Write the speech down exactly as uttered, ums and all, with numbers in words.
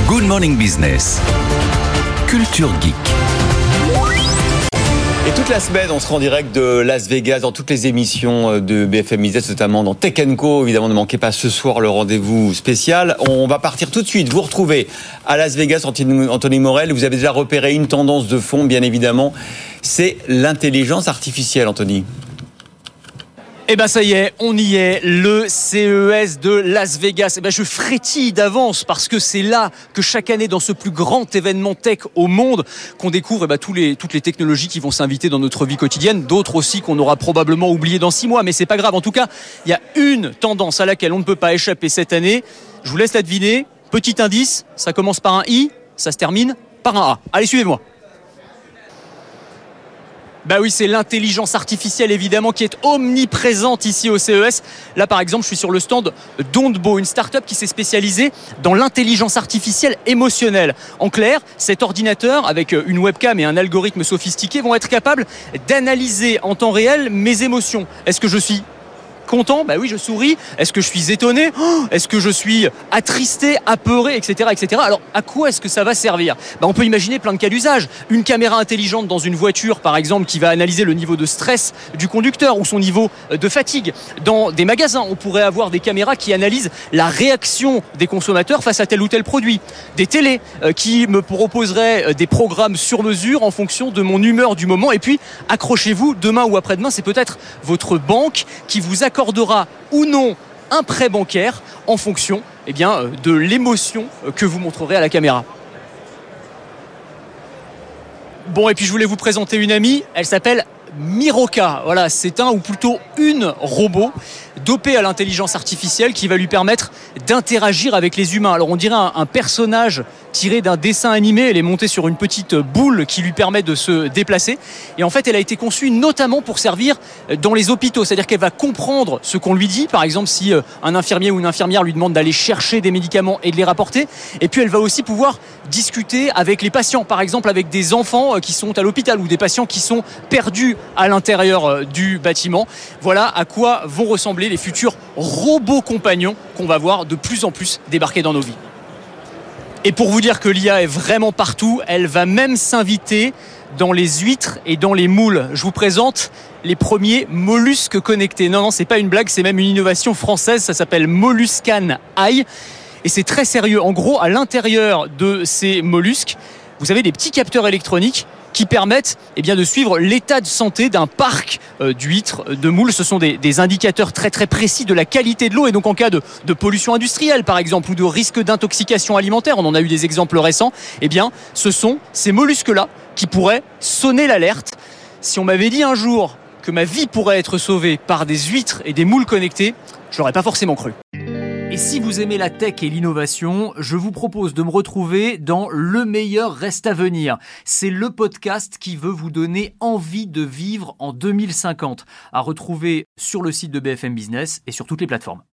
Good Morning Business. Culture Geek. Et toute la semaine, on sera en direct de Las Vegas dans toutes les émissions de B F M Business, notamment dans Tech and Co. Évidemment, ne manquez pas ce soir le rendez-vous spécial. On va partir tout de suite. Vous retrouvez à Las Vegas Anthony Morel. Vous avez déjà repéré une tendance de fond, bien évidemment. C'est l'intelligence artificielle, Anthony. Eh ben ça y est, on y est, le C E S de Las Vegas. Eh ben je frétille d'avance parce que c'est là que chaque année, dans ce plus grand événement tech au monde, qu'on découvre eh ben, tous les, toutes les technologies qui vont s'inviter dans notre vie quotidienne, d'autres aussi qu'on aura probablement oubliées dans six mois, mais c'est pas grave. En tout cas, il y a une tendance à laquelle on ne peut pas échapper cette année. Je vous laisse la deviner. Petit indice, ça commence par un I, ça se termine par un A. Allez, suivez-moi. Bah oui, c'est l'intelligence artificielle évidemment qui est omniprésente ici au C E S. Là par exemple, je suis sur le stand d'Ondbo, une start-up qui s'est spécialisée dans l'intelligence artificielle émotionnelle. En clair, cet ordinateur avec une webcam et un algorithme sophistiqué vont être capables d'analyser en temps réel mes émotions. Est-ce que je suis content? Bah oui, je souris. Est-ce que je suis étonné? oh, Est-ce que je suis attristé, apeuré, et cetera, et cetera. Alors, à quoi est-ce que ça va servir? Bah, on peut imaginer plein de cas d'usage. Une caméra intelligente dans une voiture, par exemple, qui va analyser le niveau de stress du conducteur ou son niveau de fatigue. Dans des magasins, on pourrait avoir des caméras qui analysent la réaction des consommateurs face à tel ou tel produit. Des télés euh, qui me proposeraient des programmes sur mesure en fonction de mon humeur du moment. Et puis, accrochez-vous, demain ou après-demain, c'est peut-être votre banque qui vous accorde accordera ou non un prêt bancaire en fonction eh bien, de l'émotion que vous montrerez à la caméra. Bon, et puis je voulais vous présenter une amie, elle s'appelle Miroka. Voilà, c'est un ou plutôt une robot dopée à l'intelligence artificielle qui va lui permettre d'interagir avec les humains. Alors on dirait un, un personnage tiré d'un dessin animé. Elle est montée sur une petite boule qui lui permet de se déplacer. Et en fait, elle a été conçue notamment pour servir dans les hôpitaux. C'est-à-dire qu'elle va comprendre ce qu'on lui dit. Par exemple, si un infirmier ou une infirmière lui demande d'aller chercher des médicaments et de les rapporter. Et puis, elle va aussi pouvoir discuter avec les patients. Par exemple, avec des enfants qui sont à l'hôpital ou des patients qui sont perdus à l'intérieur du bâtiment. Voilà à quoi vont ressembler les futurs robots compagnons qu'on va voir de plus en plus débarquer dans nos vies. Et pour vous dire que l'I A est vraiment partout, elle va même s'inviter dans les huîtres et dans les moules. Je vous présente les premiers mollusques connectés. Non, non, c'est pas une blague, c'est même une innovation française. Ça s'appelle Molluscan Eye. Et c'est très sérieux. En gros, à l'intérieur de ces mollusques, vous avez des petits capteurs électroniques qui permettent eh bien, de suivre l'état de santé d'un parc euh, d'huîtres, de moules. Ce sont des, des indicateurs très très précis de la qualité de l'eau. Et donc en cas de, de pollution industrielle par exemple ou de risque d'intoxication alimentaire, on en a eu des exemples récents, eh bien ce sont ces mollusques-là qui pourraient sonner l'alerte. Si on m'avait dit un jour que ma vie pourrait être sauvée par des huîtres et des moules connectés, je l'aurais pas forcément cru. Et si vous aimez la tech et l'innovation, je vous propose de me retrouver dans Le meilleur reste à venir. C'est le podcast qui veut vous donner envie de vivre en deux mille cinquante. À retrouver sur le site de B F M Business et sur toutes les plateformes.